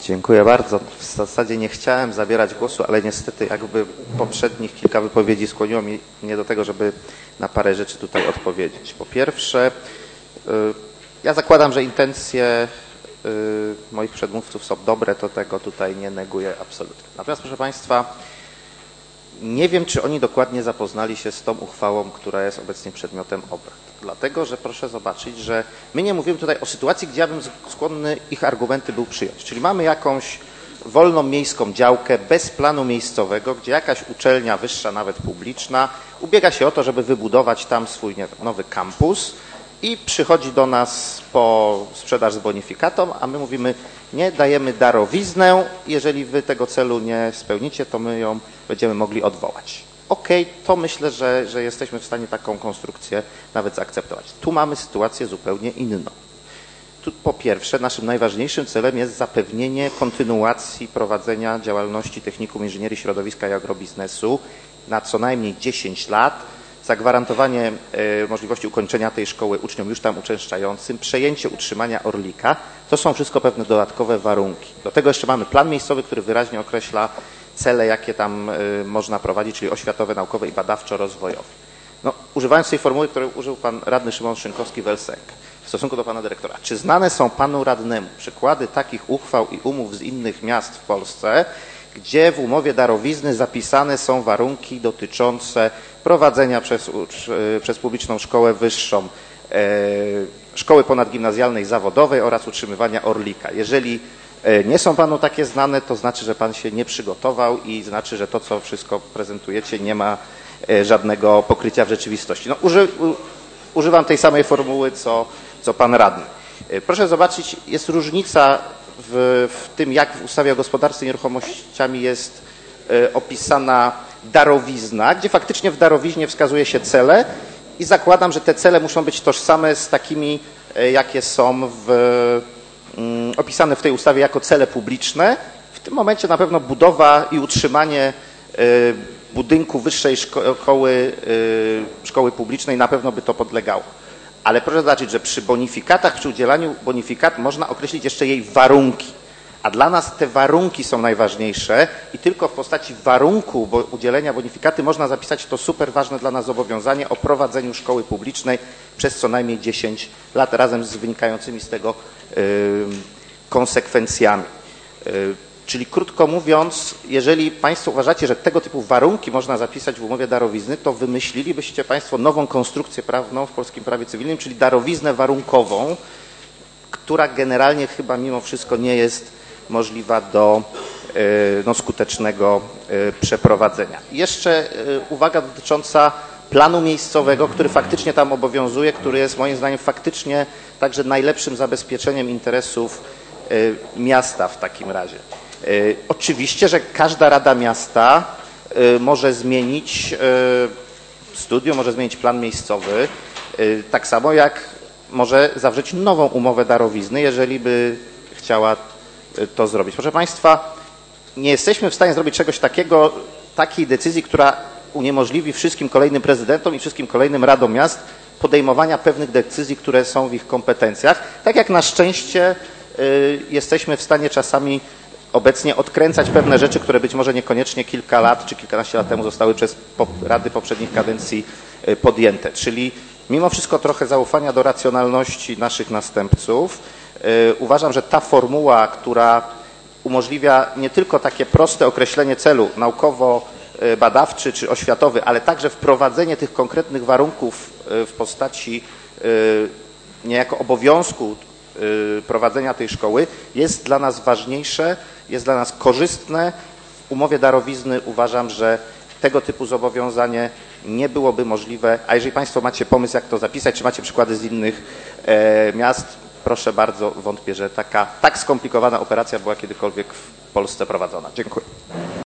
Dziękuję bardzo. W zasadzie nie chciałem zabierać głosu, ale niestety jakby poprzednich kilka wypowiedzi skłoniło mnie do tego, żeby na parę rzeczy tutaj odpowiedzieć. Po pierwsze, ja zakładam, że intencje moich przedmówców są dobre, to tego tutaj nie neguję absolutnie. Natomiast proszę Państwa, nie wiem, czy oni dokładnie zapoznali się z tą uchwałą, która jest obecnie przedmiotem obrad. Dlatego, że proszę zobaczyć, że my nie mówimy tutaj o sytuacji, gdzie ja bym skłonny ich argumenty był przyjąć. Czyli mamy jakąś wolną miejską działkę bez planu miejscowego, gdzie jakaś uczelnia wyższa, nawet publiczna, ubiega się o to, żeby wybudować tam swój nowy kampus i przychodzi do nas po sprzedaż z bonifikatą, a my mówimy, nie, dajemy darowiznę, jeżeli wy tego celu nie spełnicie, to my ją będziemy mogli odwołać. Okej, to myślę, że jesteśmy w stanie taką konstrukcję nawet zaakceptować. Tu mamy sytuację zupełnie inną. Tu po pierwsze naszym najważniejszym celem jest zapewnienie kontynuacji prowadzenia działalności Technikum Inżynierii Środowiska i Agrobiznesu na co najmniej 10 lat, zagwarantowanie możliwości ukończenia tej szkoły uczniom już tam uczęszczającym, przejęcie utrzymania Orlika, to są wszystko pewne dodatkowe warunki. Do tego jeszcze mamy plan miejscowy, który wyraźnie określa cele, jakie tam można prowadzić, czyli oświatowe, naukowe i badawczo-rozwojowe. No, używając tej formuły, której użył pan radny Szymon Szynkowski-Welsenk w stosunku do pana dyrektora, czy znane są panu radnemu przykłady takich uchwał i umów z innych miast w Polsce, gdzie w umowie darowizny zapisane są warunki dotyczące prowadzenia przez publiczną szkołę wyższą, szkoły ponadgimnazjalnej zawodowej oraz utrzymywania Orlika. Jeżeli nie są panu takie znane, to znaczy, że pan się nie przygotował i znaczy, że to, co wszystko prezentujecie, nie ma żadnego pokrycia w rzeczywistości. No, używam tej samej formuły, co pan radny. Proszę zobaczyć, jest różnica w tym, jak w ustawie o gospodarce nieruchomościami jest opisana darowizna, gdzie faktycznie w darowiźnie wskazuje się cele i zakładam, że te cele muszą być tożsame z takimi, jakie są opisane w tej ustawie jako cele publiczne. W tym momencie na pewno budowa i utrzymanie budynku wyższej szkoły publicznej na pewno by to podlegało. Ale proszę zobaczyć, że przy bonifikatach, przy udzielaniu bonifikat można określić jeszcze jej warunki. A dla nas te warunki są najważniejsze i tylko w postaci warunku udzielenia bonifikaty można zapisać to super ważne dla nas zobowiązanie o prowadzeniu szkoły publicznej przez co najmniej 10 lat razem z wynikającymi z tego konsekwencjami. Czyli krótko mówiąc, jeżeli Państwo uważacie, że tego typu warunki można zapisać w umowie darowizny, to wymyślilibyście Państwo nową konstrukcję prawną w polskim prawie cywilnym, czyli darowiznę warunkową, która generalnie chyba mimo wszystko nie jest możliwa do skutecznego przeprowadzenia. Jeszcze uwaga dotycząca planu miejscowego, który faktycznie tam obowiązuje, który jest moim zdaniem faktycznie także najlepszym zabezpieczeniem interesów miasta w takim razie. Oczywiście, że każda Rada Miasta może zmienić studium, może zmienić plan miejscowy, tak samo jak może zawrzeć nową umowę darowizny, jeżeli by chciała to zrobić. Proszę Państwa, nie jesteśmy w stanie zrobić czegoś takiego, takiej decyzji, która uniemożliwi wszystkim kolejnym prezydentom i wszystkim kolejnym radom miast podejmowania pewnych decyzji, które są w ich kompetencjach. Tak jak na szczęście jesteśmy w stanie czasami obecnie odkręcać pewne rzeczy, które być może niekoniecznie kilka lat czy kilkanaście lat temu zostały przez rady poprzednich kadencji podjęte. Czyli mimo wszystko trochę zaufania do racjonalności naszych następców. Uważam, że ta formuła, która umożliwia nie tylko takie proste określenie celu naukowo-badawczy czy oświatowy, ale także wprowadzenie tych konkretnych warunków w postaci niejako obowiązku prowadzenia tej szkoły jest dla nas ważniejsze, jest dla nas korzystne. W umowie darowizny uważam, że tego typu zobowiązanie nie byłoby możliwe, a jeżeli Państwo macie pomysł, jak to zapisać, czy macie przykłady z innych miast, proszę bardzo, wątpię, że tak skomplikowana operacja była kiedykolwiek w Polsce prowadzona. Dziękuję.